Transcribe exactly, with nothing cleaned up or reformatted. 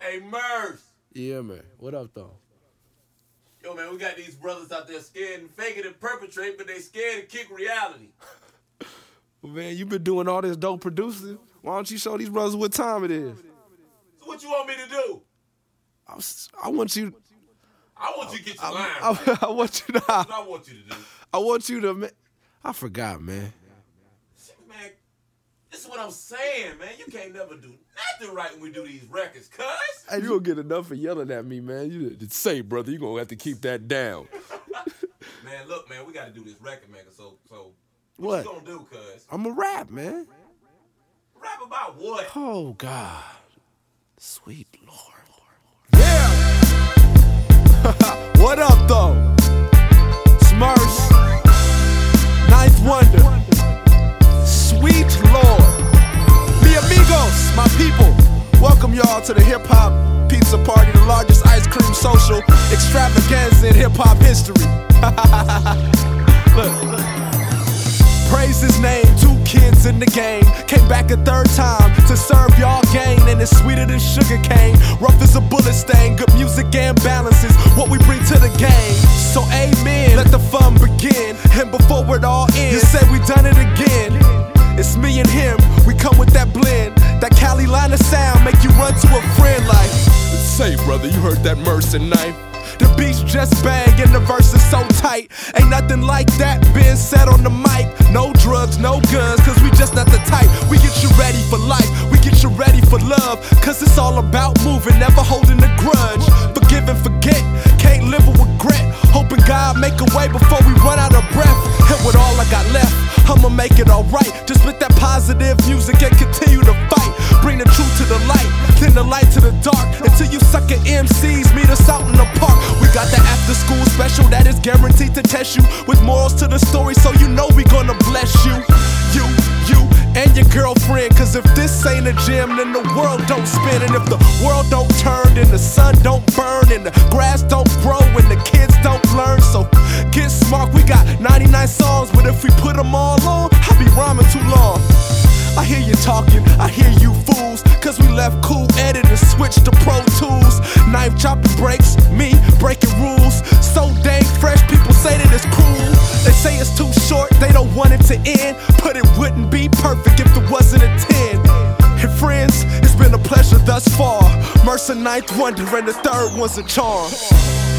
Hey, Murs. Yeah, man. What up, though? Yo, man, we got these brothers out there scared and faking and perpetrate, but they scared to kick reality. Well, man, you been doing all this dope producing. Why don't you show these brothers what time it is? So what you want me to do? I, was, I want you... I want you to get your I, line I, right. I, I want you to... That's what I want you to do. I want you to... I forgot, man. Man, this is what I'm saying, man. You can't never do nothing right when we do these records, cuz. Hey, you gonna get enough for yelling at me, man. You did say, brother, you gonna have to keep that down. Man, look, man, we gotta do this record, man. So, so what, what you gonna do, cuz? I'm a rap, man. Rap about what? Oh, God. Sweet Lord. Yeah! What up, though? Smurfs. Ninth Wonder. Sweet Lord. Mi amigos, my people. Welcome y'all to the Hip Hop Pizza Party, the largest ice cream social extravaganza in hip hop history. Look, look. Praise his name, two kids in the game. Came back a third time to serve y'all gain. And it's sweeter than sugar cane. Rough as a bullet stain. Good music and balance is what we bring to the game. So amen, let the fun begin. And before it all ends, you say we done it again. It's me and him, we come with that blend. That Cali line of sound make you run to a friend like, say brother, you heard that Mercer knife? The beats just bang and the verse is so tight. Ain't nothing like that being said on the mic. No drugs, no guns, cause we just not the type. We get you ready for life, we get you ready for love. Cause it's all about moving, never holding a grudge. Forgive and forget, can't live with regret. Hoping God make a way before we run out of breath. And with all I got left, I'ma make it alright. Just spit that positive music and continue to fight. Bring the truth to the light, then the light to the dark. Until you sucker M Cs meet us out in the park. We got the after school special that is guaranteed to test you with morals to the story, so you know we gonna bless you. You, you, and your girlfriend. Cause if this ain't a gym, then the world don't spin. And if the world don't turn, then the sun don't burn. And the grass don't grow, and the kids don't learn. So get smart, we got ninety-nine songs, but if we put them all on, I'll be rhyming too long. I hear you talking, I hear you fools. Cause we left Cool Edit and switched to Pro Tools. Knife chopping breaks, me breaking rules. So dang fresh, people say that it's cool. They say it's too short, they don't want it to end. But it wouldn't be perfect if it wasn't a ten. And friends, it's been a pleasure thus far. Mercer Ninth Wonder and the third one's a charm.